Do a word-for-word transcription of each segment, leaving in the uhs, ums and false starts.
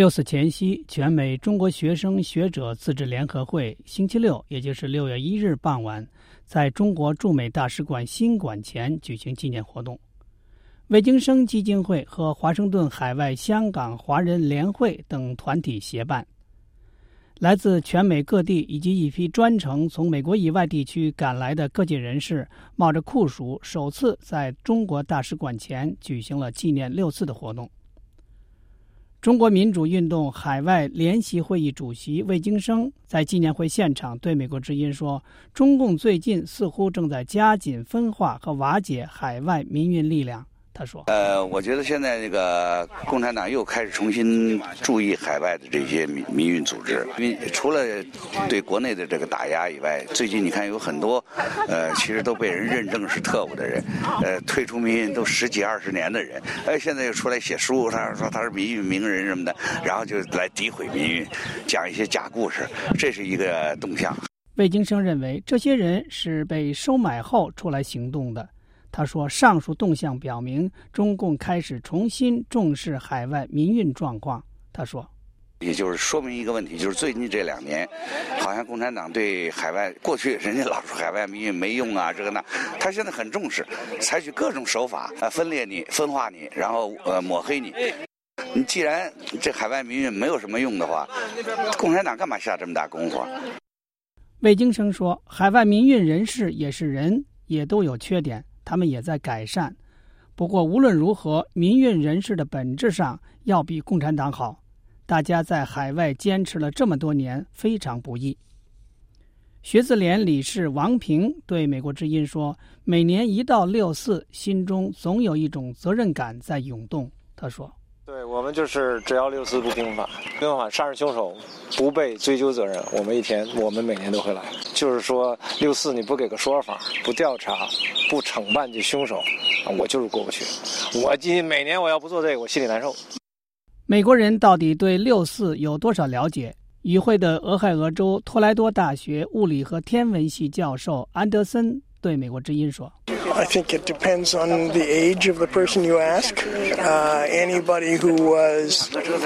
六四前夕，全美中国学生学者自治联合会星期六，也就是六月一日傍晚，在中国驻美大使馆新馆前举行纪念活动。魏京生基金会和华盛顿海外香港华人联会等团体协办。来自全美各地以及一批专程从美国以外地区赶来的各界人士，冒着酷暑，首次在中国大使馆前举行了纪念六四的活动。中国民主运动海外联席会议主席魏京生在纪念会现场对美国之音说，中共最近似乎正在加紧分化和瓦解海外民运力量。他说呃，我觉得现在这个共产党又开始重新注意海外的这些民民运组织，因为除了对国内的这个打压以外，最近你看有很多呃，其实都被人认证是特务的人，呃，退出民运都十几二十年的人，哎，现在又出来写书，他说他是民运名人什么的，然后就来诋毁民运，讲一些假故事，这是一个动向。 魏京生认为，这些人是被收买后出来行动的。他说，上述动向表明中共开始重新重视海外民运状况。他说， 也就是说明一个问题，就是最近这两年好像共产党对海外，过去人家老说海外民运没用啊这个那，他现在很重视，采取各种手法呃分裂你分化你，然后呃抹黑你。你既然这海外民运没有什么用的话，共产党干嘛下这么大功夫？ 魏京生说，海外民运人士也是人，也都有缺点，他们也在改善。不过无论如何，民运人士的本质上要比共产党好。大家在海外坚持了这么多年，非常不易。学自联理事王平对美国之音说，每年一到六四，心中总有一种责任感在涌动。他说， 对，我们就是只要六四不平反，平反杀人凶手不被追究责任，我们一天我们每年都会来。就是说六四你不给个说法，不调查，不惩办这凶手，我就是过不去。我今每年我要不做这个，我心里难受。 美国人到底对六四有多少了解？与会的俄亥俄州托莱多大学物理和天文系教授安德森对美国之音说， I think it depends on the age of the person you ask. Uh, anybody who was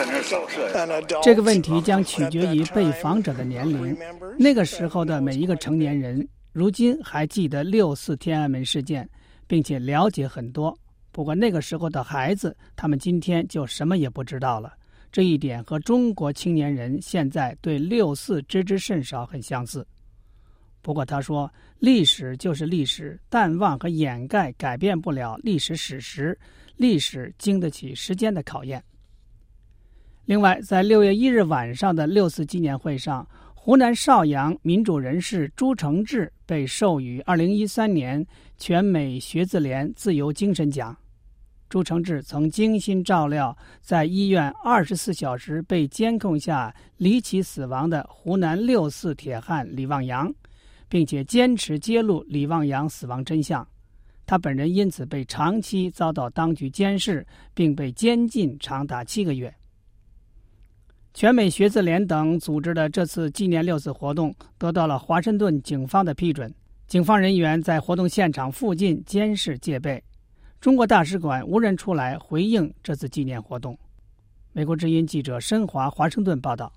an adult. 这个问题将取决于被访者的年龄。那个时候的每一个成年人，如今还记得六四天安门事件，并且了解很多。不过那个时候的孩子，他们今天就什么也不知道了。这一点和中国青年人现在对六四知之甚少很相似。不过他说，历史就是历史，淡忘和掩盖改变不了历史史实，历史经得起时间的考验。另外，在六月一日晚上的六四纪念会上，湖南邵阳民主人士朱承志被授予二零一三年全美学自联自由精神奖。朱承志曾精心照料在医院二十四小时被监控下离奇死亡的湖南六四铁汉李旺阳，并且坚持揭露李旺阳死亡真相。他本人因此被长期遭到当局监视，并被监禁长达七个月。全美学自联等组织的这次纪念六四活动得到了华盛顿警方的批准，警方人员在活动现场附近监视戒备。中国大使馆无人出来回应这次纪念活动。美国之音记者申华华盛顿报道。